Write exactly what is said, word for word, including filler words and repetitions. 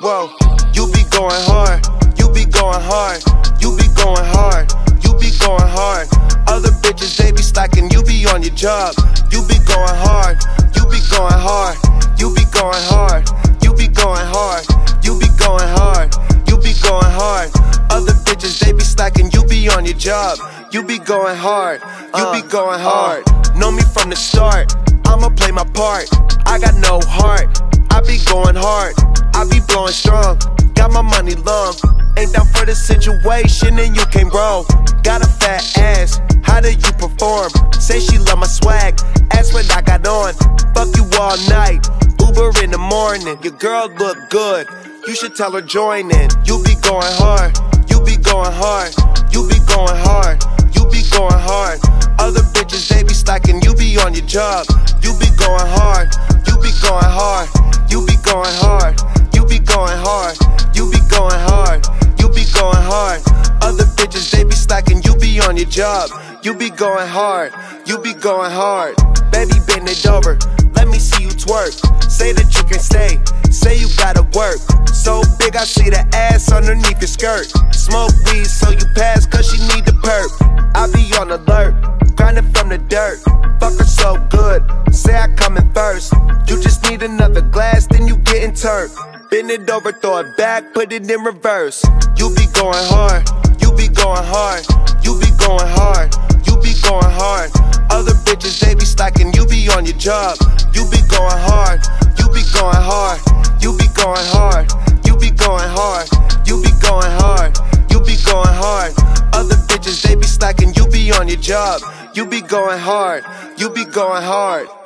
whoa. You be going hard, you be going hard, you be going hard, you be going hard. Other bitches, they be slacking, you be on your job. You be going hard, you be going hard, you be going hard, you be going hard, you be going hard, you be going hard. Other bitches, they be slacking, you be on your job. You be going hard, you be going hard. Know me from the start, I'ma play my part. I got no heart, I be going hard, I be blowing strong. Got my money long, ain't down for the situation and you can't roll. Got a fat ass, how do you perform? Say she love my swag, ask what I got on. Fuck you all night, Uber in the morning. Your girl look good, you should tell her join in. You be going hard, you be going hard, you be going hard, you be going hard. Other bitches, they be slacking, you be on your job. You be going hard, you be going hard, you be going hard, you be going hard, you be going hard, you be going hard. Other bitches, they be slacking, you be on your job. You be going hard, you be going hard. Baby, bend it over, let me see you twerk. Say that you can stay, say you gotta work. So big, I see the ass underneath your skirt. Smoke weed, so you pass, cause she need the perk. I be on alert, grinding from the dirt. Fuck her so good, say I come in first. You just need another glass, then you getting turned. Bend it over, throw it back, put it in reverse. You be going hard, you be going hard, you be going hard, you be going hard. Other bitches, they be slacking, you be on your job. You be going hard, you be going hard, you be going hard, you be going hard, you be going hard, you be going hard. Other bitches, they be slacking, you be on your job. You be going hard, you be going hard.